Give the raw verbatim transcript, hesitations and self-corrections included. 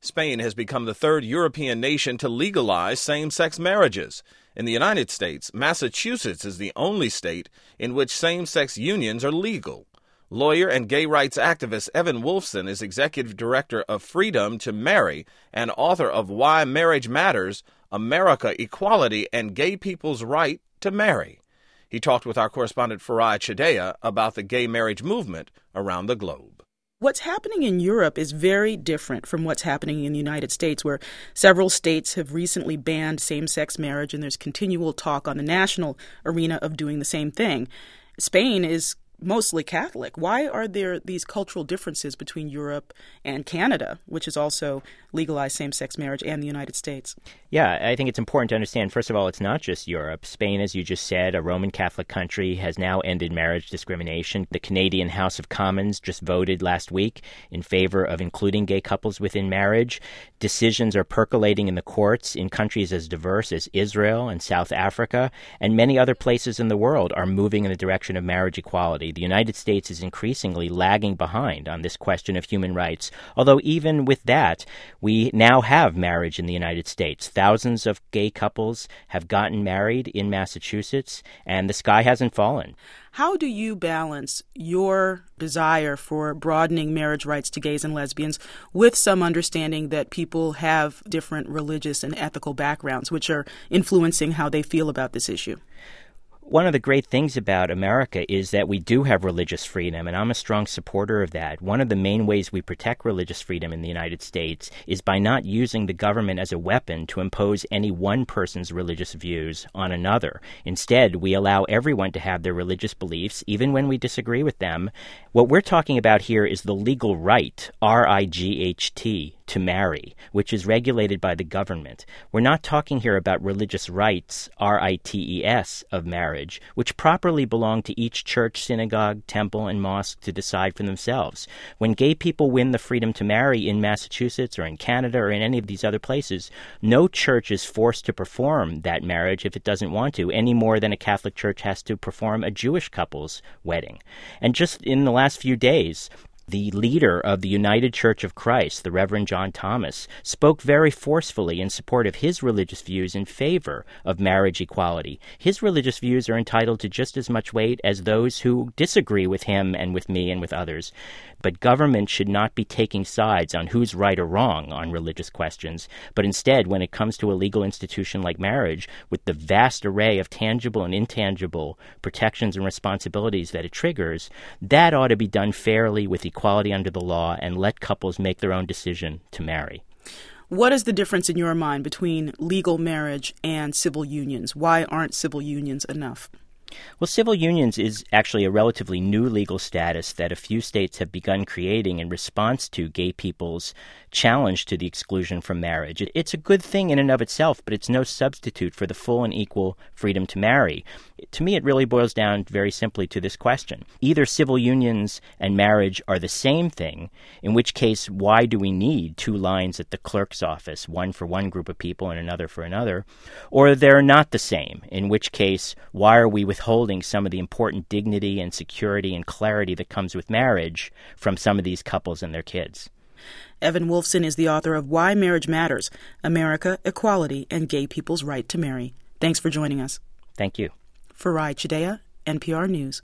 Spain has become the third European nation to legalize same-sex marriages. In the United States, Massachusetts is the only state in which same-sex unions are legal. Lawyer and gay rights activist Evan Wolfson is executive director of Freedom to Marry and author of Why Marriage Matters, America, Equality, and Gay People's Right to Marry. He talked with our correspondent Farai Chideya about the gay marriage movement around the globe. What's happening in Europe is very different from what's happening in the United States, where several states have recently banned same-sex marriage, and there's continual talk on the national arena of doing the same thing. Spain is mostly Catholic. Why are there these cultural differences between Europe and Canada, which has also legalized same-sex marriage, and the United States? Yeah, I think it's important to understand, first of all, it's not just Europe. Spain, as you just said, a Roman Catholic country, has now ended marriage discrimination. The Canadian House of Commons just voted last week in favor of including gay couples within marriage. Decisions are percolating in the courts in countries as diverse as Israel and South Africa, and many other places in the world are moving in the direction of marriage equality. The United States is increasingly lagging behind on this question of human rights, although even with that, we now have marriage in the United States. Thousands of gay couples have gotten married in Massachusetts, and the sky hasn't fallen. How do you balance your desire for broadening marriage rights to gays and lesbians with some understanding that people have different religious and ethical backgrounds, which are influencing how they feel about this issue? One of the great things about America is that we do have religious freedom, and I'm a strong supporter of that. One of the main ways we protect religious freedom in the United States is by not using the government as a weapon to impose any one person's religious views on another. Instead, we allow everyone to have their religious beliefs, even when we disagree with them. What we're talking about here is the legal right, R I G H T, to marry, which is regulated by the government. We're not talking here about religious rights, R I T E S, of marriage, which properly belong to each church, synagogue, temple, and mosque to decide for themselves. When gay people win the freedom to marry in Massachusetts or in Canada or in any of these other places, no church is forced to perform that marriage if it doesn't want to, any more than a Catholic church has to perform a Jewish couple's wedding. And just in the last few days, the leader of the United Church of Christ, the Reverend John Thomas, spoke very forcefully in support of his religious views in favor of marriage equality. His religious views are entitled to just as much weight as those who disagree with him and with me and with others. But government should not be taking sides on who's right or wrong on religious questions, but instead, when it comes to a legal institution like marriage, with the vast array of tangible and intangible protections and responsibilities that it triggers, that ought to be done fairly with equality under the law and let couples make their own decision to marry. What is the difference in your mind between legal marriage and civil unions? Why aren't civil unions enough? Well, civil unions is actually a relatively new legal status that a few states have begun creating in response to gay people's challenge to the exclusion from marriage. It's a good thing in and of itself, but it's no substitute for the full and equal freedom to marry. To me, it really boils down very simply to this question. Either civil unions and marriage are the same thing, in which case, why do we need two lines at the clerk's office, one for one group of people and another for another? Or they're not the same, in which case, why are we withholding some of the important dignity and security and clarity that comes with marriage from some of these couples and their kids? Evan Wolfson is the author of Why Marriage Matters, America, Equality, and Gay People's Right to Marry. Thanks for joining us. Thank you. Farai Chideya, N P R News.